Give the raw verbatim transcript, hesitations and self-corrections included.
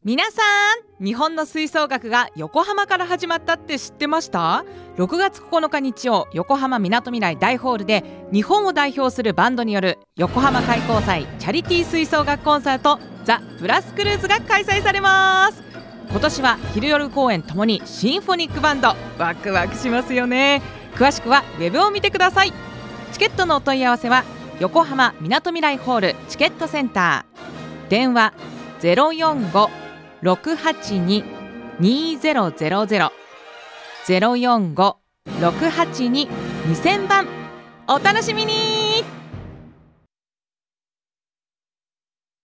皆さん、日本の吹奏楽が横浜から始まったって知ってました？ろくがつここのか日曜、横浜みなとみらい大ホールで日本を代表するバンドによる横浜開港祭チャリティー吹奏楽コンサートザ・プラスクルーズが開催されます。今年は昼夜公演ともにシンフォニックバンド、ワクワクしますよね。詳しくはウェブを見てください。チケットのお問い合わせは横浜みなとみらいホールチケットセンター、電話 ゼロよんご ろくはちに にゼロゼロゼロ ゼロよんご ろくはちに にせんばん。お楽しみに。